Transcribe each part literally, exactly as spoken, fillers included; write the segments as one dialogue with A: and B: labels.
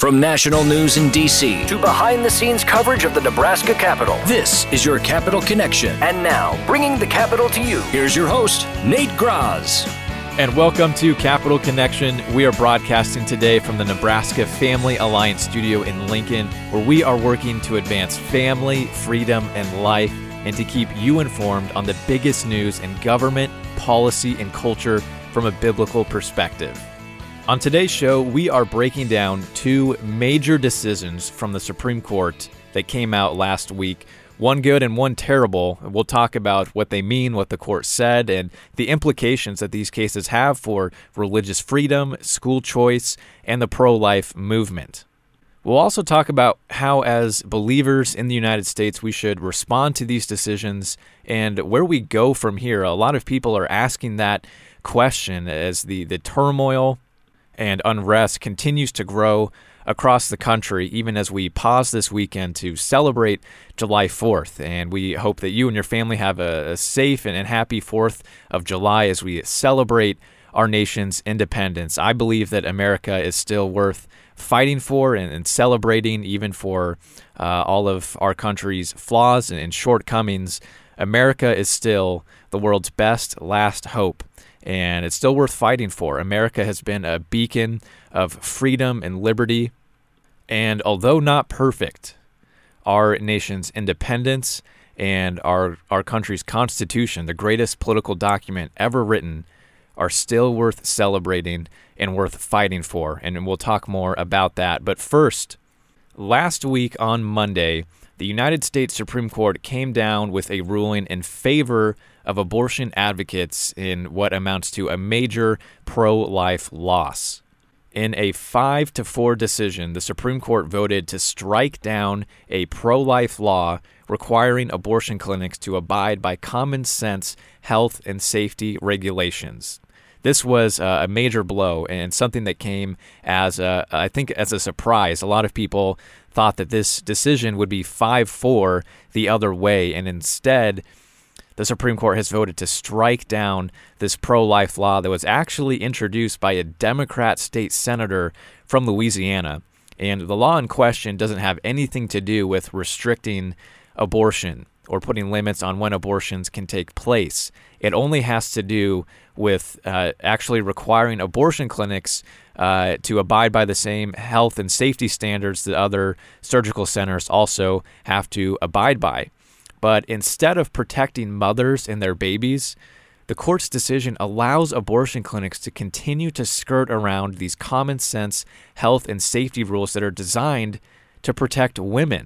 A: From national news in D C to behind-the-scenes coverage of the Nebraska Capitol, this is your Capitol Connection. And now, bringing the Capitol to you, here's your host, Nate Graz.
B: And welcome to Capitol Connection. We are broadcasting today from the Nebraska Family Alliance studio in Lincoln, where we are working to advance family, freedom, and life, and to keep you informed on the biggest news in government, policy, and culture from a biblical perspective. On today's show, we are breaking down two major decisions from the Supreme Court that came out last week, one good and one terrible. We'll talk about what they mean, what the court said, and the implications that these cases have for religious freedom, school choice, and the pro-life movement. We'll also talk about how, as believers in the United States, we should respond to these decisions and where we go from here. A lot of people are asking that question as the, the turmoil and unrest continues to grow across the country, even as we pause this weekend to celebrate July fourth. And we hope that you and your family have a, a safe and, and happy fourth of July as we celebrate our nation's independence. I believe that America is still worth fighting for and, and celebrating, even for uh, all of our country's flaws and, and shortcomings. America is still the world's best last hope, and it's still worth fighting for. America has been a beacon of freedom and liberty, and although not perfect, our nation's independence and our, our country's constitution, the greatest political document ever written, are still worth celebrating and worth fighting for, and we'll talk more about that. But first, last week on Monday, the United States Supreme Court came down with a ruling in favor of abortion advocates in what amounts to a major pro-life loss. In a five to four decision, the Supreme Court voted to strike down a pro-life law requiring abortion clinics to abide by common sense health and safety regulations. This was a major blow and something that came as, a, I think, as a surprise. A lot of people thought that this decision would be five four the other way, and instead, the Supreme Court has voted to strike down this pro-life law that was actually introduced by a Democrat state senator from Louisiana. And the law in question doesn't have anything to do with restricting abortion or putting limits on when abortions can take place. It only has to do with uh, actually requiring abortion clinics uh, to abide by the same health and safety standards that other surgical centers also have to abide by. But instead of protecting mothers and their babies, the court's decision allows abortion clinics to continue to skirt around these common sense health and safety rules that are designed to protect women.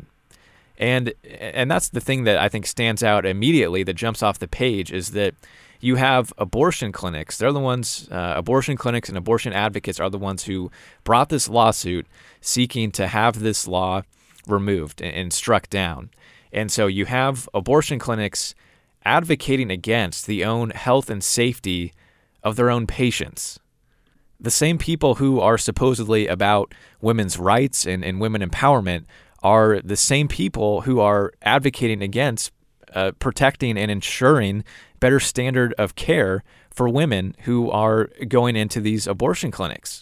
B: And and that's the thing that I think stands out immediately, that jumps off the page, is that you have abortion clinics. They're the ones, uh, abortion clinics and abortion advocates are the ones who brought this lawsuit seeking to have this law removed and, and struck down. And so you have abortion clinics advocating against the own health and safety of their own patients. The same people who are supposedly about women's rights and, and women empowerment are the same people who are advocating against uh, protecting and ensuring better standard of care for women who are going into these abortion clinics.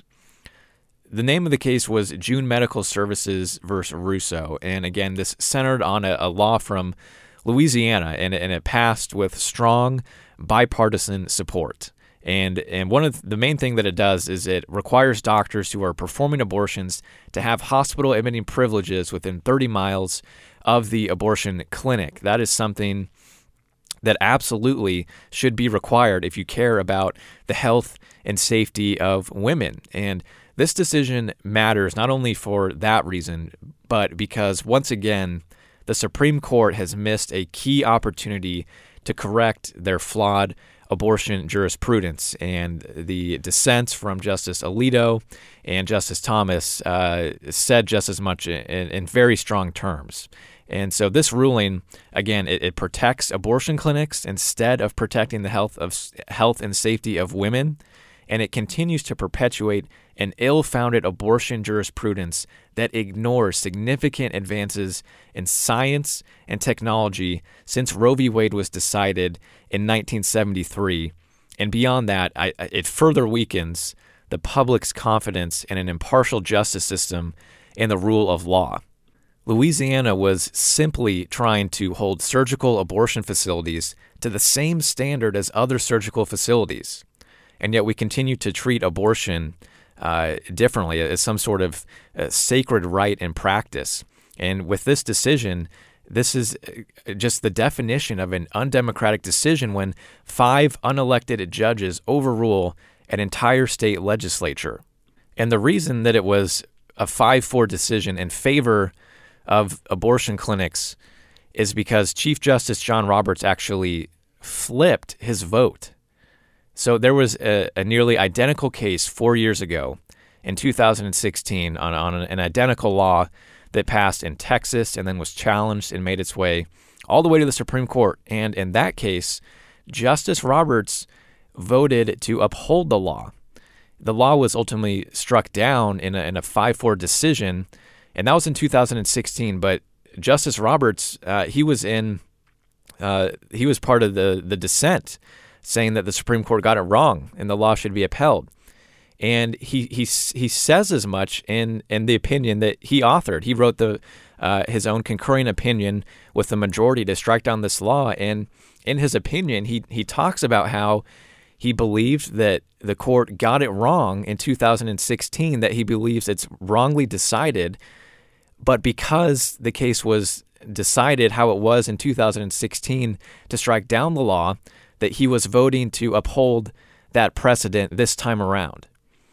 B: The name of the case was June Medical Services versus Russo. And again, this centered on a, a law from Louisiana, and, and it passed with strong bipartisan support. And and one of the main thing that it does is it requires doctors who are performing abortions to have hospital admitting privileges within thirty miles of the abortion clinic. That is something that absolutely should be required if you care about the health and safety of women. And this decision matters not only for that reason, but because, once again, the Supreme Court has missed a key opportunity to correct their flawed abortion jurisprudence. And the dissents from Justice Alito and Justice Thomas uh, said just as much in, in very strong terms. And so this ruling, again, it, it protects abortion clinics instead of protecting the health of health and safety of women, and it continues to perpetuate an ill-founded abortion jurisprudence that ignores significant advances in science and technology since Roe v. Wade was decided in nineteen seventy-three. And beyond that, I, it further weakens the public's confidence in an impartial justice system and the rule of law. Louisiana was simply trying to hold surgical abortion facilities to the same standard as other surgical facilities. And yet we continue to treat abortion uh, differently as some sort of uh, sacred right and practice. And with this decision, this is just the definition of an undemocratic decision when five unelected judges overrule an entire state legislature. And the reason that it was a five four decision in favor of abortion clinics is because Chief Justice John Roberts actually flipped his vote. So there was a, a nearly identical case four years ago in two thousand sixteen on, on an identical law that passed in Texas and then was challenged and made its way all the way to the Supreme Court. And in that case, Justice Roberts voted to uphold the law. The law was ultimately struck down in a, in a five four decision, and that was in two thousand sixteen. But Justice Roberts, uh, he was in, uh, he was part of the the dissent, saying that the Supreme Court got it wrong and the law should be upheld. And he he he says as much in in the opinion that he authored. He wrote the uh, his own concurring opinion with the majority to strike down this law. And in his opinion, he he talks about how he believed that the court got it wrong in two thousand sixteen, that he believes it's wrongly decided. But because the case was decided how it was in two thousand sixteen to strike down the law, that he was voting to uphold that precedent this time around.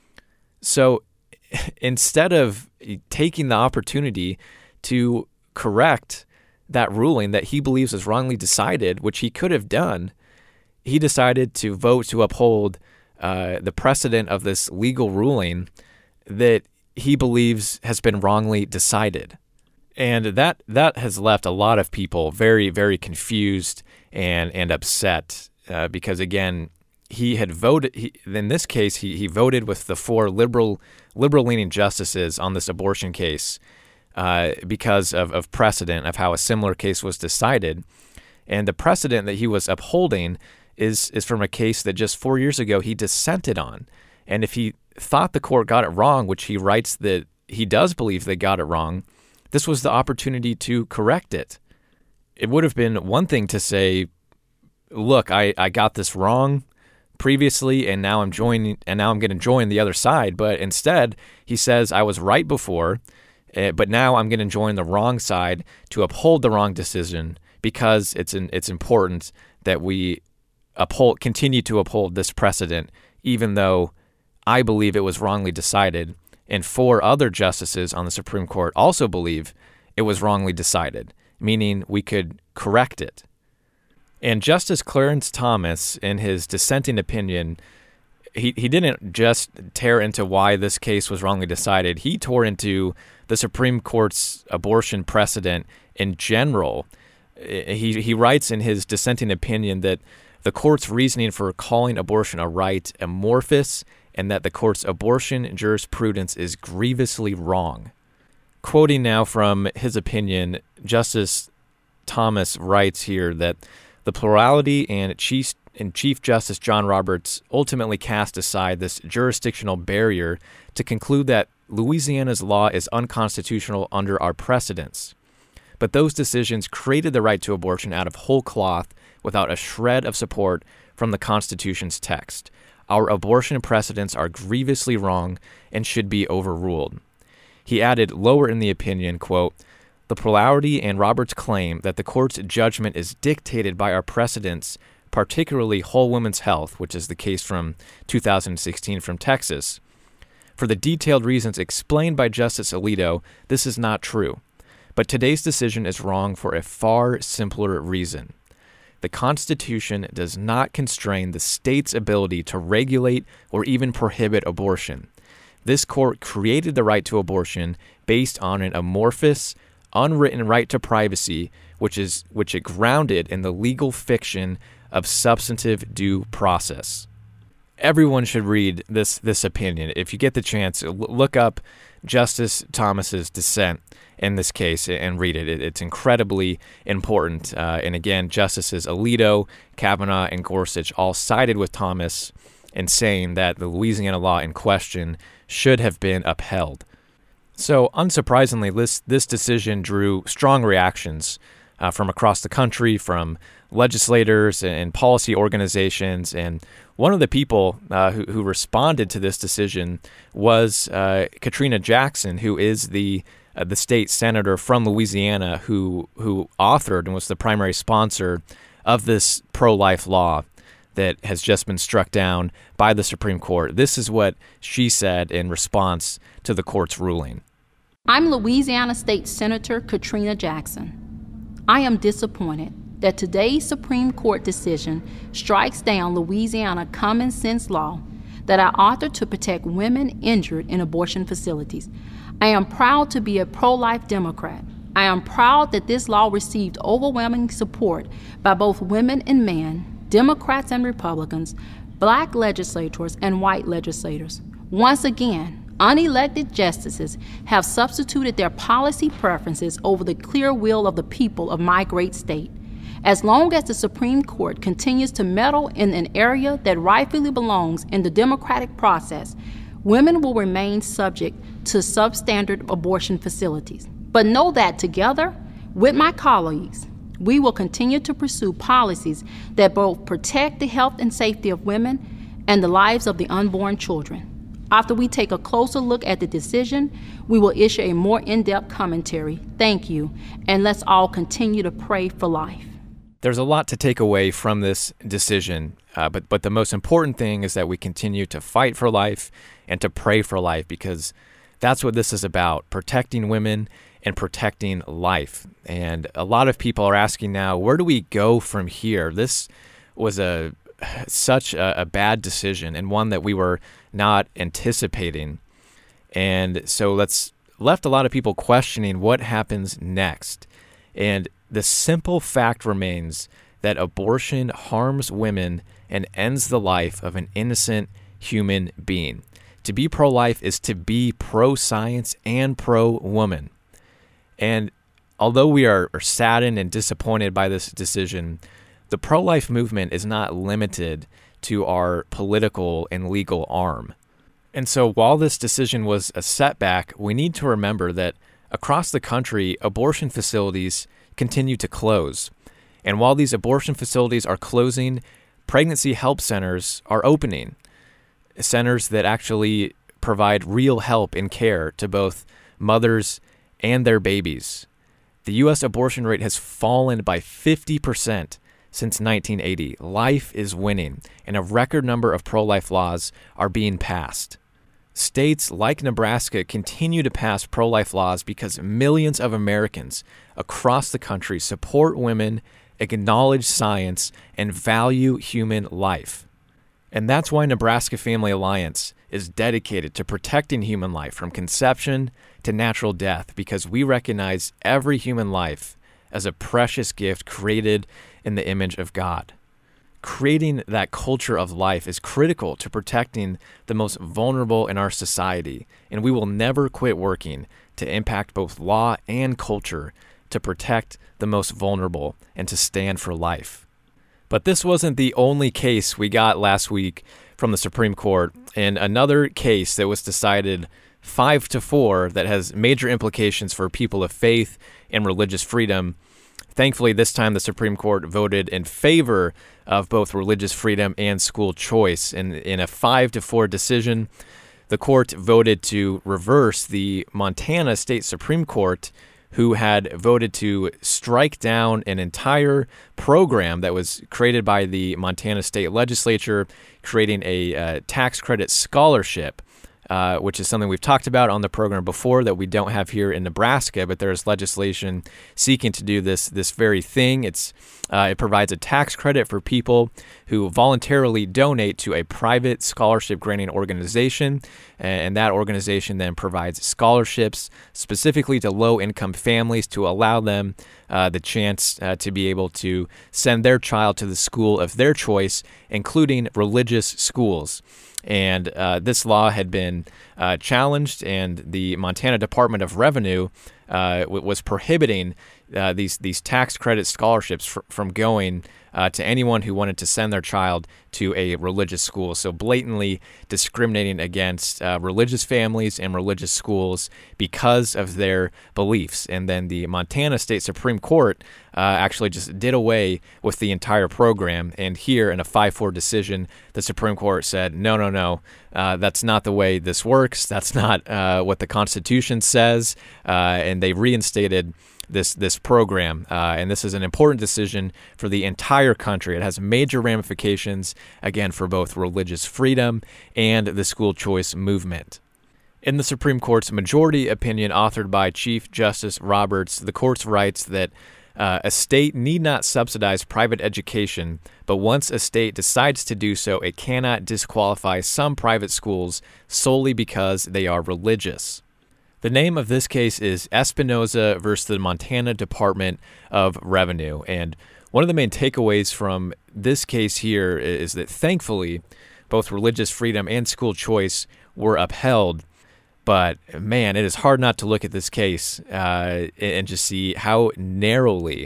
B: So instead of taking the opportunity to correct that ruling that he believes is wrongly decided, which he could have done, he decided to vote to uphold uh, the precedent of this legal ruling that he believes has been wrongly decided. And that that has left a lot of people very, very confused and, and upset uh, because, again, he had voted, he, in this case, he, he voted with the four liberal, liberal-leaning justices on this abortion case uh, because of, of precedent of how a similar case was decided. And the precedent that he was upholding is is from a case that just four years ago he dissented on. And if he thought the court got it wrong, which he writes that he does believe they got it wrong, this was the opportunity to correct it. It would have been one thing to say, look, I, I got this wrong previously, and now I'm joining, and now I'm going to join the other side. But instead, he says, I was right before, uh, but now I'm going to join the wrong side to uphold the wrong decision because it's an, it's important that we uphold, continue to uphold this precedent, even though I believe it was wrongly decided, and four other justices on the Supreme Court also believe it was wrongly decided, meaning we could correct it. And Justice Clarence Thomas, in his dissenting opinion, he, he didn't just tear into why this case was wrongly decided. He tore into the Supreme Court's abortion precedent in general. He, he writes in his dissenting opinion that the court's reasoning for calling abortion a right amorphous and that the court's abortion jurisprudence is grievously wrong. Quoting now from his opinion, Justice Thomas writes here that the plurality and Chief, and Chief Justice John Roberts ultimately cast aside this jurisdictional barrier to conclude that Louisiana's law is unconstitutional under our precedents. But those decisions created the right to abortion out of whole cloth without a shred of support from the Constitution's text. Our abortion precedents are grievously wrong and should be overruled. He added lower in the opinion, quote, the plurality and Roberts' claim that the court's judgment is dictated by our precedents, particularly Whole Woman's Health, which is the case from two thousand sixteen from Texas. For the detailed reasons explained by Justice Alito, this is not true. But today's decision is wrong for a far simpler reason. The Constitution does not constrain the state's ability to regulate or even prohibit abortion. This court created the right to abortion based on an amorphous, unwritten right to privacy, which is which it grounded in the legal fiction of substantive due process. Everyone should read this this opinion. If you get the chance, look up Justice Thomas's dissent in this case and read it. It's incredibly important. Uh, and again, Justices Alito, Kavanaugh, and Gorsuch all sided with Thomas in saying that the Louisiana law in question should have been upheld. So, unsurprisingly, this, this decision drew strong reactions uh, from across the country, from legislators and policy organizations. And one of the people uh, who, who responded to this decision was uh, Katrina Jackson, who is the uh, the state senator from Louisiana who who authored and was the primary sponsor of this pro-life law that has just been struck down by the Supreme Court. This is what she said in response to the court's ruling.
C: I'm Louisiana State Senator Katrina Jackson. I am disappointed that today's Supreme Court decision strikes down Louisiana common sense law that I authored to protect women injured in abortion facilities. I am proud to be a pro-life Democrat. I am proud that this law received overwhelming support by both women and men, Democrats and Republicans, black legislators and white legislators. Once again, unelected justices have substituted their policy preferences over the clear will of the people of my great state. As long as the Supreme Court continues to meddle in an area that rightfully belongs in the democratic process, women will remain subject to substandard abortion facilities. But know that together, with my colleagues, we will continue to pursue policies that both protect the health and safety of women and the lives of the unborn children. After we take a closer look at the decision, we will issue a more in-depth commentary. Thank you, and let's all continue to pray for life.
B: There's a lot to take away from this decision, uh, but but the most important thing is that we continue to fight for life and to pray for life, because that's what this is about, protecting women and protecting life. And a lot of people are asking now, where do we go from here? This was a such a, a bad decision, and one that we were not anticipating. And so that's left a lot of people questioning what happens next. And the simple fact remains that abortion harms women and ends the life of an innocent human being. To be pro-life is to be pro-science and pro-woman. And although we are, are saddened and disappointed by this decision, the pro-life movement is not limited to our political and legal arm. And so while this decision was a setback, we need to remember that across the country, abortion facilities continue to close. And while these abortion facilities are closing, pregnancy help centers are opening, centers that actually provide real help and care to both mothers and their babies. The U S abortion rate has fallen by fifty percent since nineteen eighty. Life is winning, and a record number of pro-life laws are being passed. States like Nebraska continue to pass pro-life laws because millions of Americans across the country support women, acknowledge science, and value human life. And that's why Nebraska Family Alliance is dedicated to protecting human life from conception to natural death, because we recognize every human life as a precious gift created in the image of God. Creating that culture of life is critical to protecting the most vulnerable in our society, and we will never quit working to impact both law and culture to protect the most vulnerable and to stand for life. But this wasn't the only case we got last week from the Supreme Court. In another case that was decided five to four that has major implications for people of faith and religious freedom. Thankfully, this time the Supreme Court voted in favor of both religious freedom and school choice. In, in a five to four decision, the court voted to reverse the Montana State Supreme Court, who had voted to strike down an entire program that was created by the Montana State Legislature, creating a uh, tax credit scholarship, uh, which is something we've talked about on the program before that we don't have here in Nebraska, but there's legislation seeking to do this this very thing. It's uh, it provides a tax credit for people who voluntarily donate to a private scholarship granting organization, and that organization then provides scholarships specifically to low-income families to allow them uh, the chance uh, to be able to send their child to the school of their choice, including religious schools. And uh, this law had been uh, challenged, and the Montana Department of Revenue uh, w- was prohibiting uh, these these tax credit scholarships fr- from going uh, to anyone who wanted to send their child to a religious school. So blatantly discriminating against uh, religious families and religious schools because of their beliefs. And then the Montana State Supreme Court uh, actually just did away with the entire program. And here in a five four decision, the Supreme Court said, no, no, no, uh, that's not the way this works. That's not uh, what the Constitution says. Uh, and they reinstated this this program, uh, and this is an important decision for the entire country. It has major ramifications, again, for both religious freedom and the school choice movement. In the Supreme Court's majority opinion authored by Chief Justice Roberts, the court writes that uh, a state need not subsidize private education, but once a state decides to do so, it cannot disqualify some private schools solely because they are religious. The name of this case is Espinoza versus the Montana Department of Revenue. And one of the main takeaways from this case here is that thankfully, both religious freedom and school choice were upheld. But man, it is hard not to look at this case uh, and just see how narrowly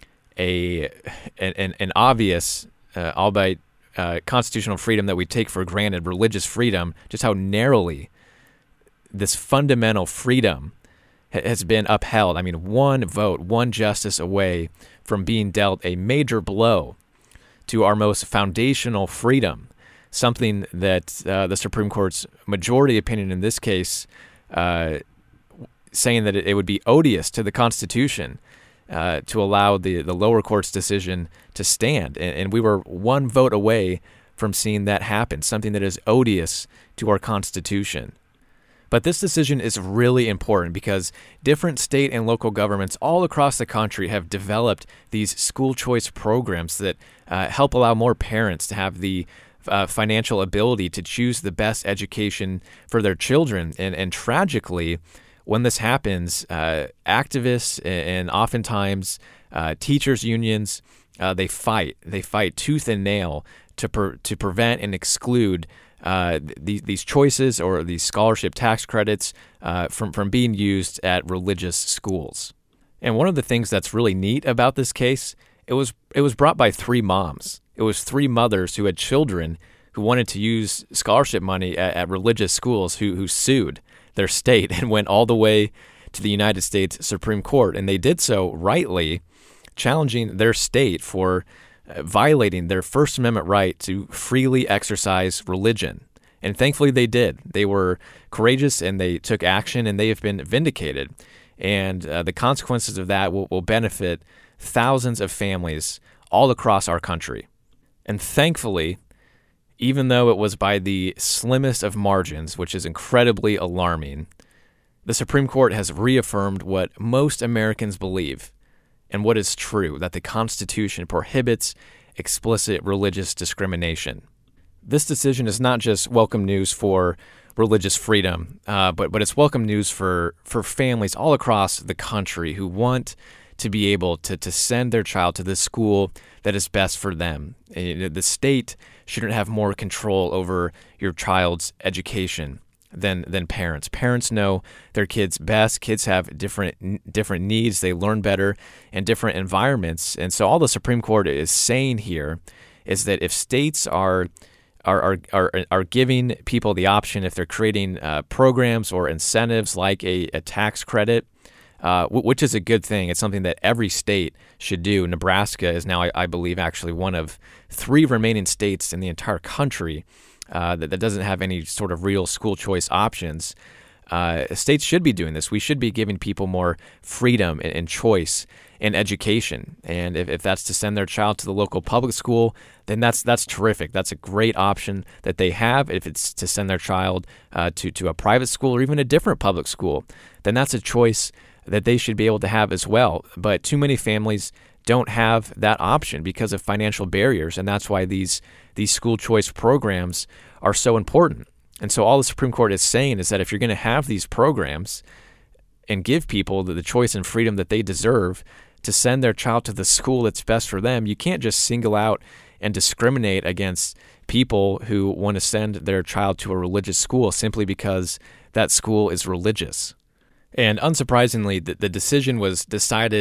B: a an, an obvious, uh, albeit uh, constitutional freedom that we take for granted, religious freedom, just how narrowly this fundamental freedom has been upheld. I mean, one vote, one justice away from being dealt a major blow to our most foundational freedom, something that uh, the Supreme Court's majority opinion in this case uh, saying that it, it would be odious to the Constitution uh, to allow the, the lower court's decision to stand. And, and we were one vote away from seeing that happen, something that is odious to our Constitution. But this decision is really important because different state and local governments all across the country have developed these school choice programs that uh, help allow more parents to have the uh, financial ability to choose the best education for their children. And, and tragically, when this happens, uh, activists and oftentimes uh, teachers' unions, uh, they fight. They fight tooth and nail to per- to prevent and exclude Uh, these these choices or these scholarship tax credits uh, from from being used at religious schools. And one of the things that's really neat about this case, it was it was brought by three moms. It was three mothers who had children who wanted to use scholarship money at, at religious schools who who sued their state and went all the way to the United States Supreme Court. And they did so rightly, challenging their state for violating their First Amendment right to freely exercise religion. And thankfully they did. They were courageous and they took action, and they have been vindicated. And uh, the consequences of that will, will benefit thousands of families all across our country. And thankfully, even though it was by the slimmest of margins, which is incredibly alarming, the Supreme Court has reaffirmed what most Americans believe and what is true, that the Constitution prohibits explicit religious discrimination. This decision is not just welcome news for religious freedom, uh, but but it's welcome news for, for families all across the country who want to be able to, to send their child to the school that is best for them. The state shouldn't have more control over your child's education than than parents. Parents know their kids best. Kids have different different needs. They learn better in different environments. And so all the Supreme Court is saying here is that if states are are are are, are giving people the option, if they're creating uh, programs or incentives like a, a tax credit, uh, w- which is a good thing. It's something that every state should do. Nebraska is now, I, I believe, actually one of three remaining states in the entire country Uh, that, that doesn't have any sort of real school choice options. Uh, states should be doing this. We should be giving people more freedom and, and choice in education. And if, if that's to send their child to the local public school, then that's that's terrific. That's a great option that they have. If it's to send their child uh, to, to a private school or even a different public school, then that's a choice that they should be able to have as well. But too many families don't have that option because of financial barriers, and that's why these these school choice programs are so important. And so all the Supreme Court is saying is that if you're going to have these programs and give people the, the choice and freedom that they deserve to send their child to the school that's best for them, you can't just single out and discriminate against people who want to send their child to a religious school simply because that school is religious. And unsurprisingly, the, the decision was decided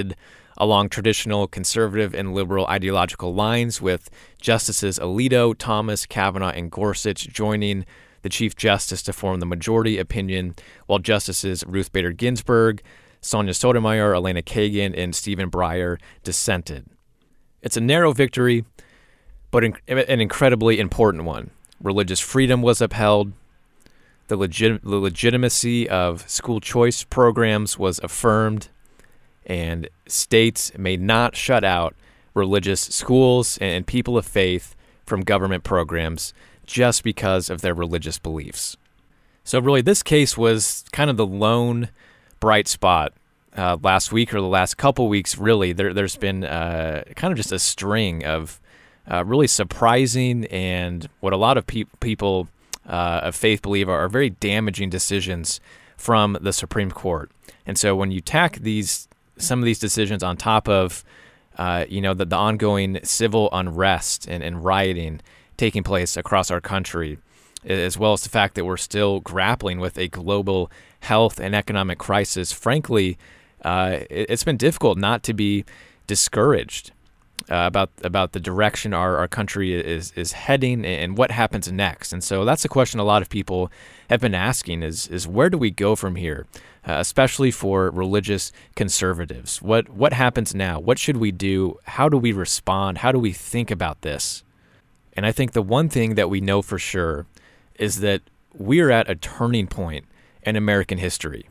B: along traditional conservative and liberal ideological lines, with Justices Alito, Thomas, Kavanaugh, and Gorsuch joining the Chief Justice to form the majority opinion, while Justices Ruth Bader Ginsburg, Sonia Sotomayor, Elena Kagan, and Stephen Breyer dissented. It's a narrow victory, but an incredibly important one. Religious freedom was upheld. The, legit- the legitimacy of school choice programs was affirmed, and states may not shut out religious schools and people of faith from government programs just because of their religious beliefs. So really, this case was kind of the lone bright spot uh, last week, or the last couple weeks, really. There, there's been uh, kind of just a string of uh, really surprising and what a lot of pe- people uh, of faith believe are, are very damaging decisions from the Supreme Court. And so when you tack these some of these decisions on top of uh, you know the, the ongoing civil unrest and, and rioting taking place across our country, as well as the fact that we're still grappling with a global health and economic crisis, frankly, uh, it, it's been difficult not to be discouraged uh, about about the direction our, our country is is heading and what happens next. And so that's a question a lot of people have been asking: is is where do we go from here, uh, especially for religious conservatives? What what happens now? What should we do? How do we respond? How do we think about this? And I think the one thing that we know for sure is that we are at a turning point in American history.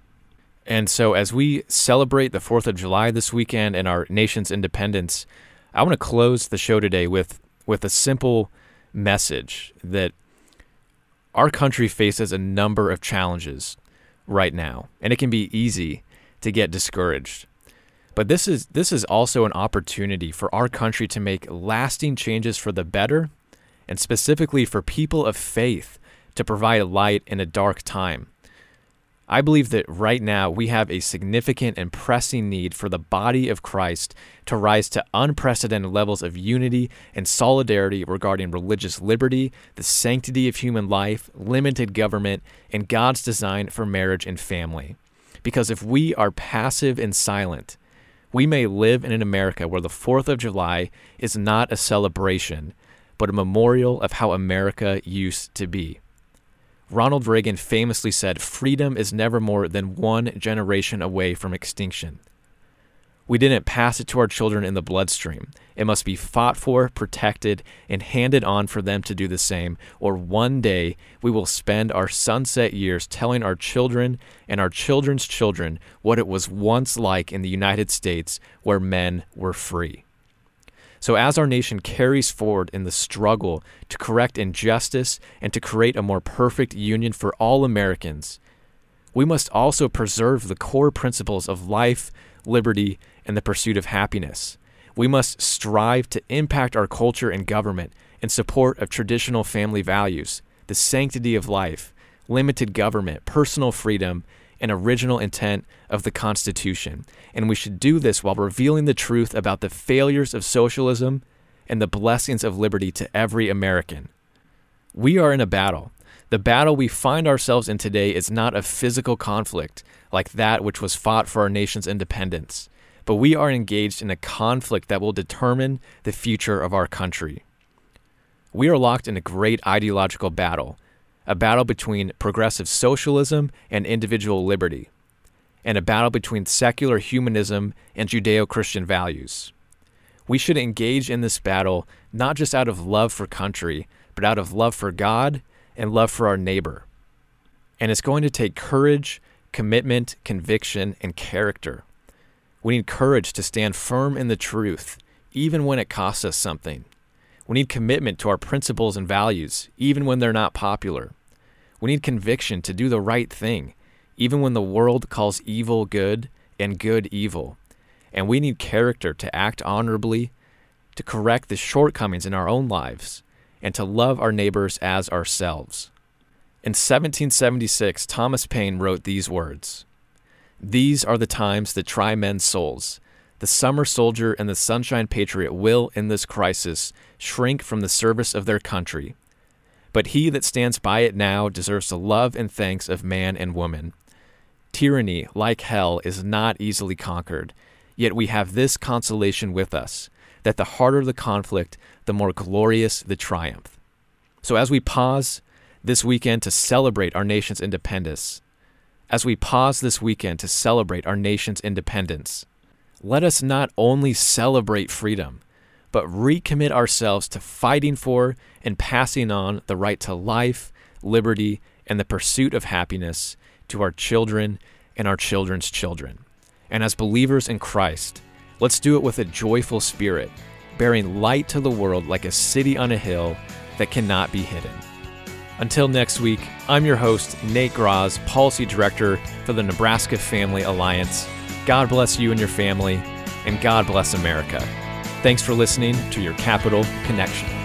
B: And so as we celebrate the fourth of July this weekend and our nation's independence, I want to close the show today with, with a simple message that our country faces a number of challenges right now, and it can be easy to get discouraged. But this is this is also an opportunity for our country to make lasting changes for the better, and specifically for people of faith to provide light in a dark time. I believe that right now we have a significant and pressing need for the body of Christ to rise to unprecedented levels of unity and solidarity regarding religious liberty, the sanctity of human life, limited government, and God's design for marriage and family. Because if we are passive and silent, we may live in an America where the fourth of July is not a celebration, but a memorial of how America used to be. Ronald Reagan famously said, "Freedom is never more than one generation away from extinction." We didn't pass it to our children in the bloodstream. It must be fought for, protected, and handed on for them to do the same, or one day we will spend our sunset years telling our children and our children's children what it was once like in the United States where men were free. So as our nation carries forward in the struggle to correct injustice and to create a more perfect union for all Americans, we must also preserve the core principles of life, liberty, and the pursuit of happiness. We must strive to impact our culture and government in support of traditional family values, the sanctity of life, limited government, personal freedom, and original intent of the Constitution. And we should do this while revealing the truth about the failures of socialism and the blessings of liberty to every American. We are in a battle. The battle we find ourselves in today is not a physical conflict like that which was fought for our nation's independence, but we are engaged in a conflict that will determine the future of our country. We are locked in a great ideological battle, a battle between progressive socialism and individual liberty, and a battle between secular humanism and Judeo-Christian values. We should engage in this battle not just out of love for country, but out of love for God and love for our neighbor. And it's going to take courage, commitment, conviction, and character. We need courage to stand firm in the truth, even when it costs us something. We need commitment to our principles and values, even when they're not popular. We need conviction to do the right thing, even when the world calls evil good and good evil. And we need character to act honorably, to correct the shortcomings in our own lives, and to love our neighbors as ourselves. In seventeen seventy-six, Thomas Paine wrote these words: "These are the times that try men's souls. The summer soldier and the sunshine patriot will, in this crisis, shrink from the service of their country. But he that stands by it now deserves the love and thanks of man and woman. Tyranny, like hell, is not easily conquered, Yet we have this consolation with us, that the harder the conflict, the more glorious the triumph. So as we pause this weekend to celebrate our nation's independence, as we pause this weekend to celebrate our nation's independence, let us not only celebrate freedom, but recommit ourselves to fighting for and passing on the right to life, liberty, and the pursuit of happiness to our children and our children's children. And as believers in Christ, let's do it with a joyful spirit, bearing light to the world like a city on a hill that cannot be hidden. Until next week, I'm your host, Nate Graz, Policy Director for the Nebraska Family Alliance. God bless you and your family, and God bless America. Thanks for listening to your Capital Connection.